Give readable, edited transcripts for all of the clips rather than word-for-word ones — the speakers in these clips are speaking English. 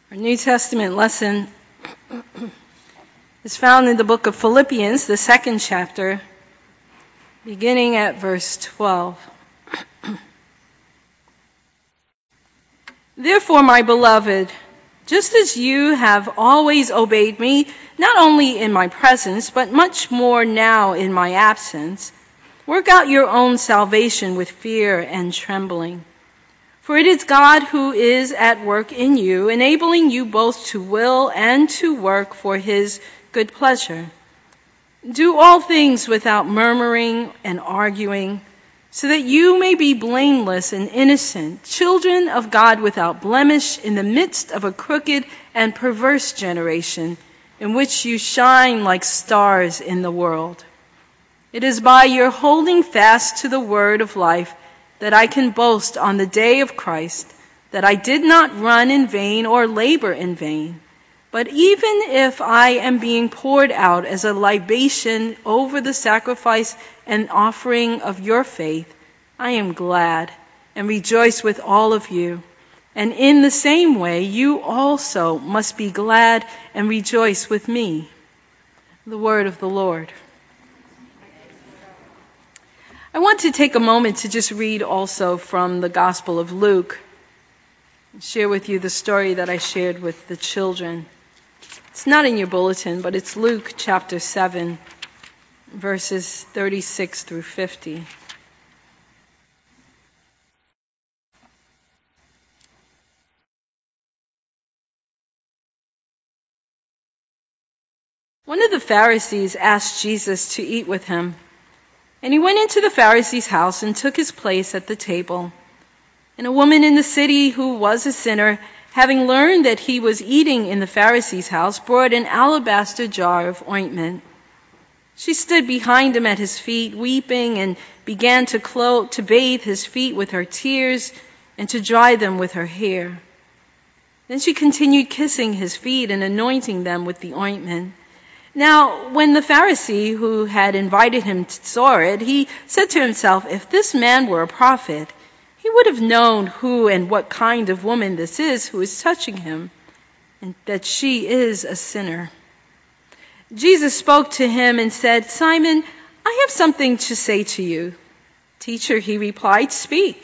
Our New Testament lesson is found in the book of Philippians, the 2nd chapter, beginning at verse 12. Therefore, my beloved, just as you have always obeyed me, not only in my presence, but much more now in my absence, work out your own salvation with fear and trembling. For it is God who is at work in you, enabling you both to will and to work for his good pleasure. Do all things without murmuring and arguing, so that you may be blameless and innocent, children of God without blemish in the midst of a crooked and perverse generation, in which you shine like stars in the world. It is by your holding fast to the word of life that I can boast on the day of Christ, that I did not run in vain or labor in vain. But even if I am being poured out as a libation over the sacrifice and offering of your faith, I am glad and rejoice with all of you. And in the same way, you also must be glad and rejoice with me. The word of the Lord. I want to take a moment to just read also from the Gospel of Luke and share with you the story that I shared with the children. It's not in your bulletin, but it's Luke chapter 7, verses 36 through 50. One of the Pharisees asked Jesus to eat with him. And he went into the Pharisee's house and took his place at the table. And a woman in the city who was a sinner, having learned that he was eating in the Pharisee's house, brought an alabaster jar of ointment. She stood behind him at his feet, weeping, and began to bathe his feet with her tears and to dry them with her hair. Then she continued kissing his feet and anointing them with the ointment. Now, when the Pharisee who had invited him saw it, he said to himself, if this man were a prophet, he would have known who and what kind of woman this is who is touching him, and that she is a sinner. Jesus spoke to him and said, Simon, I have something to say to you. Teacher, he replied, speak.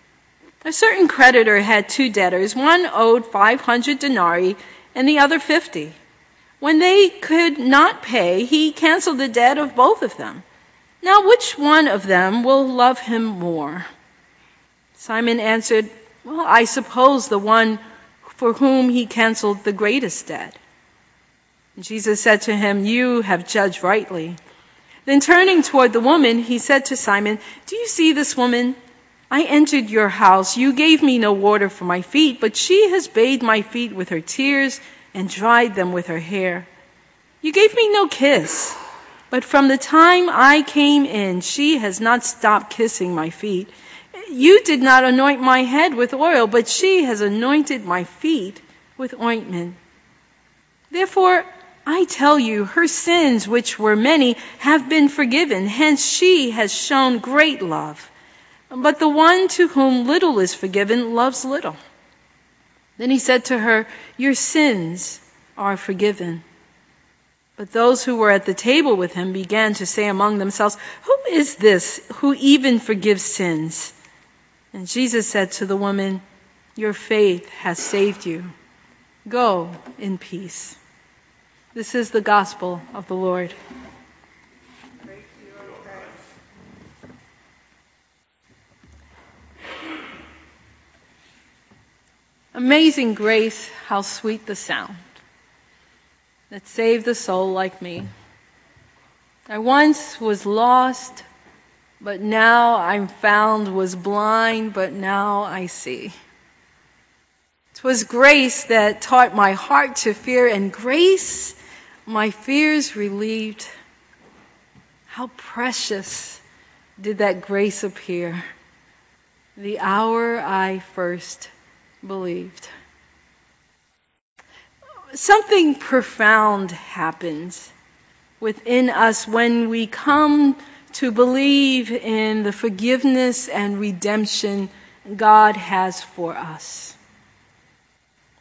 A certain creditor had 2 debtors. One owed 500 denarii and the other 50. When they could not pay, he canceled the debt of both of them. Now, which one of them will love him more? Simon answered, well, I suppose the one for whom he canceled the greatest debt. And Jesus said to him, you have judged rightly. Then turning toward the woman, he said to Simon, do you see this woman? I entered your house. You gave me no water for my feet, but she has bathed my feet with her tears and dried them with her hair. You gave me no kiss, but from the time I came in, she has not stopped kissing my feet. You did not anoint my head with oil, but she has anointed my feet with ointment. Therefore, I tell you, her sins, which were many, have been forgiven. Hence, she has shown great love. But the one to whom little is forgiven loves little. Then he said to her, your sins are forgiven. But those who were at the table with him began to say among themselves, who is this who even forgives sins? And Jesus said to the woman, your faith has saved you. Go in peace. This is the gospel of the Lord. Amazing grace, how sweet the sound that saved a soul like me. I once was lost, but now I'm found, was blind, but now I see. 'Twas grace that taught my heart to fear, and grace my fears relieved. How precious did that grace appear the hour I first believed. Something profound happens within us when we come to believe in the forgiveness and redemption God has for us.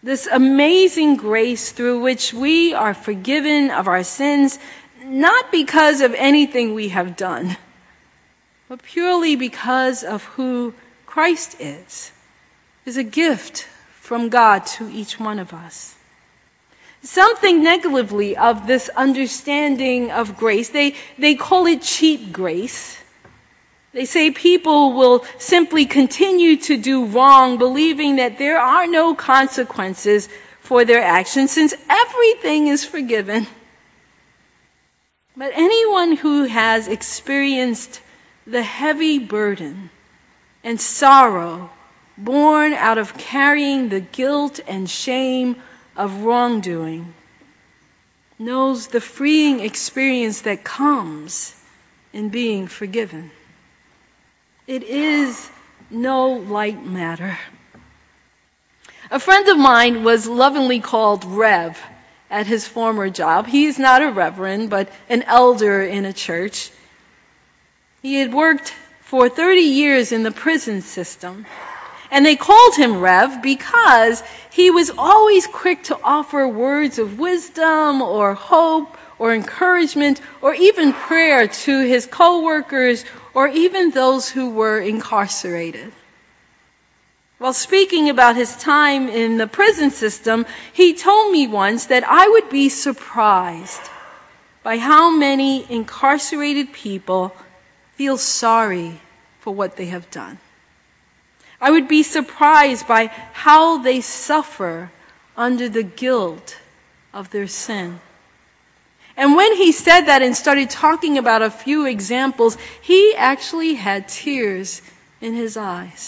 This amazing grace through which we are forgiven of our sins, not because of anything we have done, but purely because of who Christ is a gift from God to each one of us. Some think negatively of this understanding of grace. They call it cheap grace. They say people will simply continue to do wrong, believing that there are no consequences for their actions since everything is forgiven. But anyone who has experienced the heavy burden and sorrow born out of carrying the guilt and shame of wrongdoing knows the freeing experience that comes in being forgiven. It is no light matter. A friend of mine was lovingly called Rev at his former job. He is not a reverend, but an elder in a church. He had worked for 30 years in the prison system. And they called him Rev because he was always quick to offer words of wisdom or hope or encouragement or even prayer to his co-workers or even those who were incarcerated. While speaking about his time in the prison system, he told me once that I would be surprised by how many incarcerated people feel sorry for what they have done. I would be surprised by how they suffer under the guilt of their sin. And when he said that and started talking about a few examples, he actually had tears in his eyes.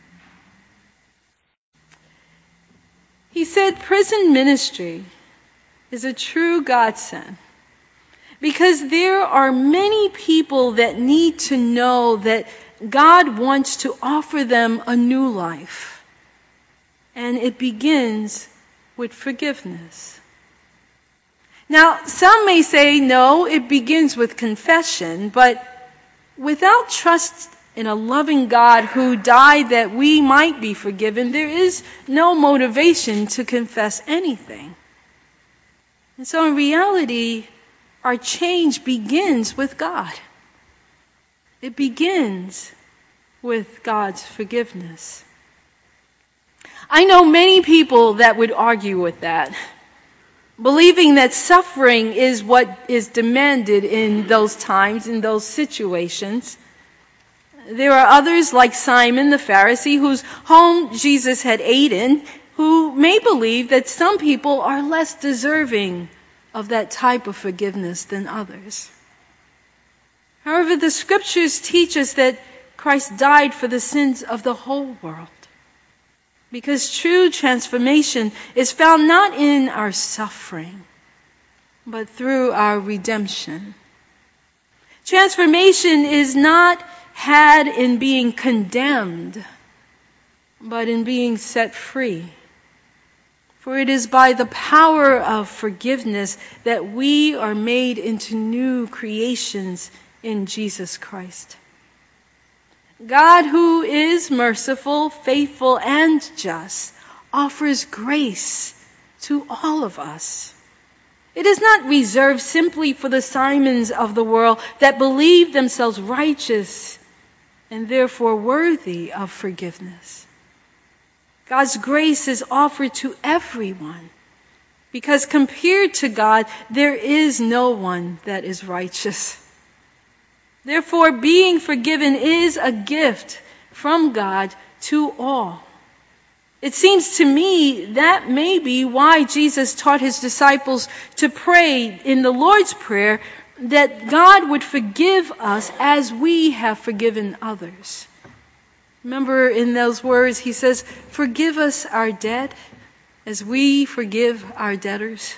He said prison ministry is a true godsend because there are many people that need to know that God wants to offer them a new life. And it begins with forgiveness. Now, some may say, no, it begins with confession, but without trust in a loving God who died that we might be forgiven, there is no motivation to confess anything. And so in reality, our change begins with God. It begins with God's forgiveness. I know many people that would argue with that, believing that suffering is what is demanded in those times, in those situations. There are others like Simon the Pharisee, whose home Jesus had ate in, who may believe that some people are less deserving of that type of forgiveness than others. However, the scriptures teach us that Christ died for the sins of the whole world. Because true transformation is found not in our suffering, but through our redemption. Transformation is not had in being condemned, but in being set free. For it is by the power of forgiveness that we are made into new creations in Jesus Christ. God, who is merciful, faithful, and just, offers grace to all of us. It is not reserved simply for the Simons of the world that believe themselves righteous and therefore worthy of forgiveness. God's grace is offered to everyone because compared to God, there is no one that is righteous. Therefore, being forgiven is a gift from God to all. It seems to me that may be why Jesus taught his disciples to pray in the Lord's Prayer that God would forgive us as we have forgiven others. Remember in those words, he says, "Forgive us our debt as we forgive our debtors."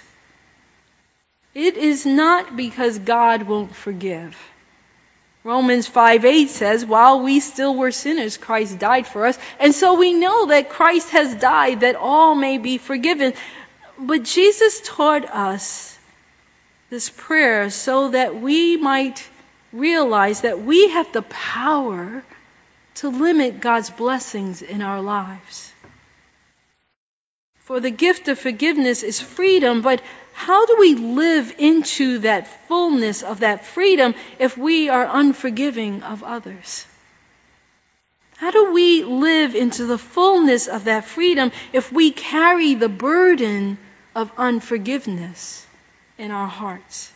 It is not because God won't forgive. Romans 5:8 says, while we still were sinners, Christ died for us. And so we know that Christ has died that all may be forgiven. But Jesus taught us this prayer so that we might realize that we have the power to limit God's blessings in our lives. For the gift of forgiveness is freedom, but how do we live into that fullness of that freedom if we are unforgiving of others? How do we live into the fullness of that freedom if we carry the burden of unforgiveness in our hearts?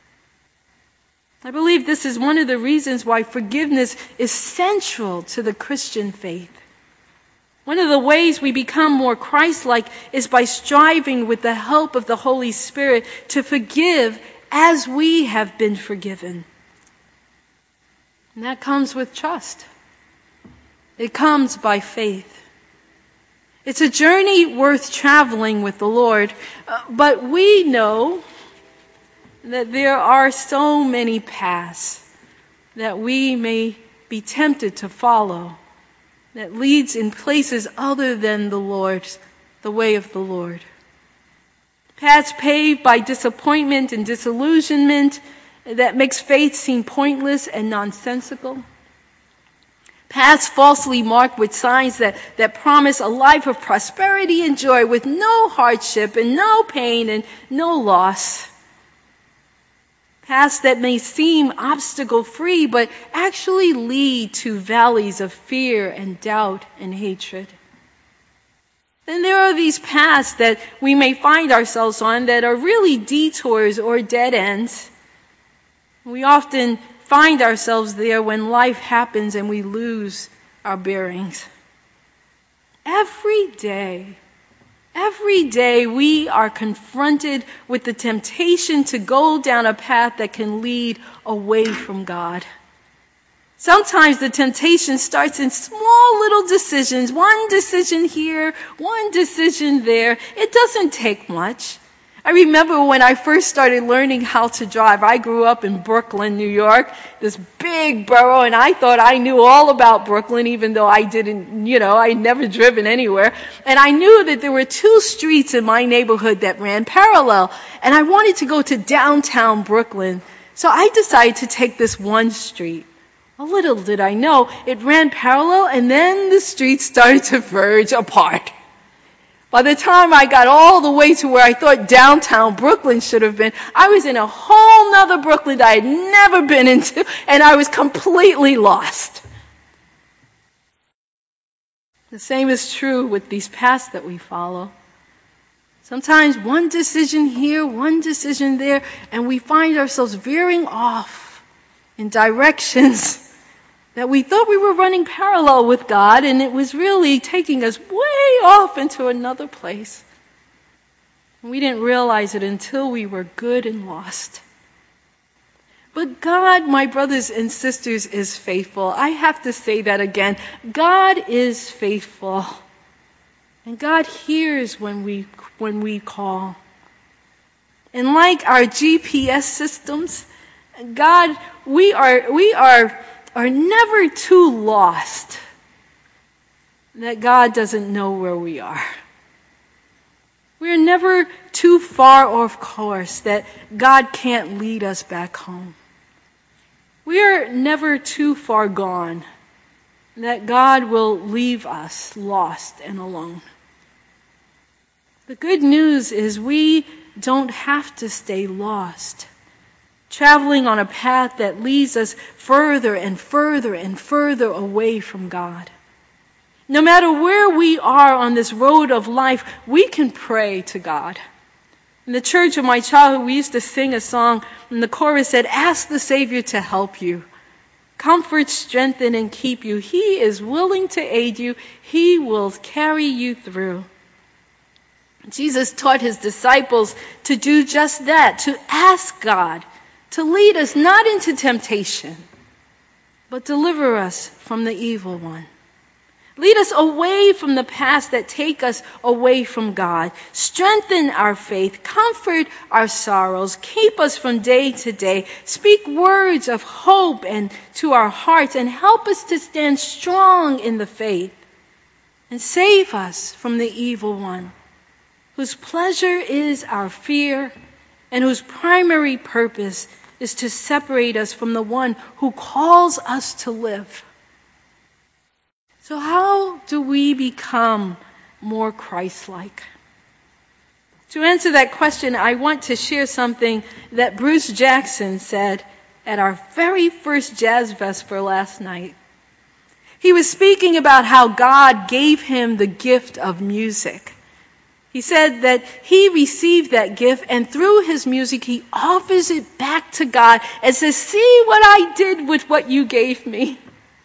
I believe this is one of the reasons why forgiveness is central to the Christian faith. One of the ways we become more Christ-like is by striving with the help of the Holy Spirit to forgive as we have been forgiven. And that comes with trust. It comes by faith. It's a journey worth traveling with the Lord, but we know that there are so many paths that we may be tempted to follow that leads in places other than the Lord's, the way of the Lord. Paths paved by disappointment and disillusionment that makes faith seem pointless and nonsensical. Paths falsely marked with signs that promise a life of prosperity and joy with no hardship and no pain and no loss. Paths that may seem obstacle-free, but actually lead to valleys of fear and doubt and hatred. Then there are these paths that we may find ourselves on that are really detours or dead ends. We often find ourselves there when life happens and we lose our bearings. Every day we are confronted with the temptation to go down a path that can lead away from God. Sometimes the temptation starts in small little decisions. One decision here, one decision there. It doesn't take much. I remember when I first started learning how to drive. I grew up in Brooklyn, New York, this big borough, and I thought I knew all about Brooklyn, even though I didn't, I'd never driven anywhere. And I knew that there were two streets in my neighborhood that ran parallel, and I wanted to go to downtown Brooklyn. So I decided to take this one street. Well, little did I know, it ran parallel, and then the streets started to verge apart. By the time I got all the way to where I thought downtown Brooklyn should have been, I was in a whole nother Brooklyn that I had never been into, and I was completely lost. The same is true with these paths that we follow. Sometimes one decision here, one decision there, and we find ourselves veering off in directions that we thought we were running parallel with God, and it was really taking us way off into another place. We didn't realize it until we were good and lost. But God, my brothers and sisters, is faithful. I have to say that again. God is faithful. And God hears when we call. And like our GPS systems, God, we are never too lost that God doesn't know where we are. We're never too far off course that God can't lead us back home. We are never too far gone that God will leave us lost and alone. The good news is we don't have to stay lost, traveling on a path that leads us further and further and further away from God. No matter where we are on this road of life, we can pray to God. In the church of my childhood, we used to sing a song, and the chorus said, "Ask the Savior to help you. Comfort, strengthen, and keep you. He is willing to aid you. He will carry you through." Jesus taught his disciples to do just that, to ask God to lead us not into temptation, but deliver us from the evil one. Lead us away from the paths that take us away from God. Strengthen our faith. Comfort our sorrows. Keep us from day to day. Speak words of hope and to our hearts, and help us to stand strong in the faith. And save us from the evil one, whose pleasure is our fear, and whose primary purpose is to separate us from the one who calls us to live. So how do we become more Christ-like? To answer that question, I want to share something that Bruce Jackson said at our very first Jazz Vesper last night. He was speaking about how God gave him the gift of music. He said that he received that gift, and through his music, he offers it back to God and says, "See what I did with what you gave me."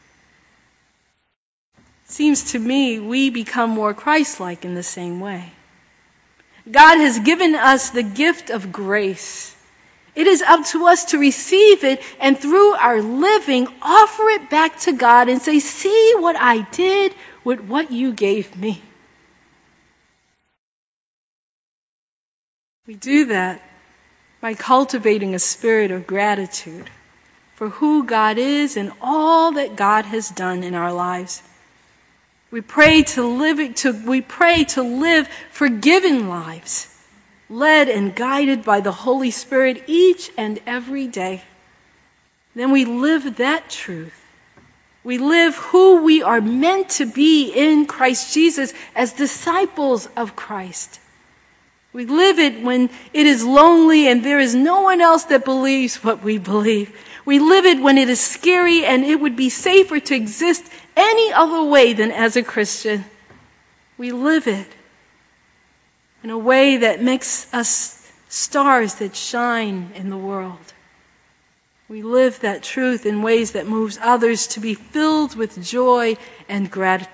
Seems to me we become more Christ-like in the same way. God has given us the gift of grace. It is up to us to receive it and through our living, offer it back to God and say, "See what I did with what you gave me." We do that by cultivating a spirit of gratitude for who God is and all that God has done in our lives. We pray to live forgiven lives, led and guided by the Holy Spirit each and every day. Then we live that truth. We live who we are meant to be in Christ Jesus as disciples of Christ. We live it when it is lonely and there is no one else that believes what we believe. We live it when it is scary and it would be safer to exist any other way than as a Christian. We live it in a way that makes us stars that shine in the world. We live that truth in ways that moves others to be filled with joy and gratitude.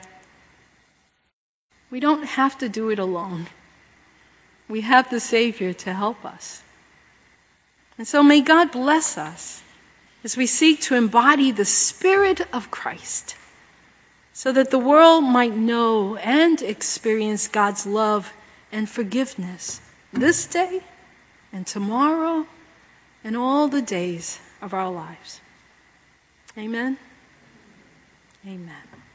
We don't have to do it alone. We have the Savior to help us. And so may God bless us as we seek to embody the Spirit of Christ so that the world might know and experience God's love and forgiveness this day and tomorrow and all the days of our lives. Amen? Amen.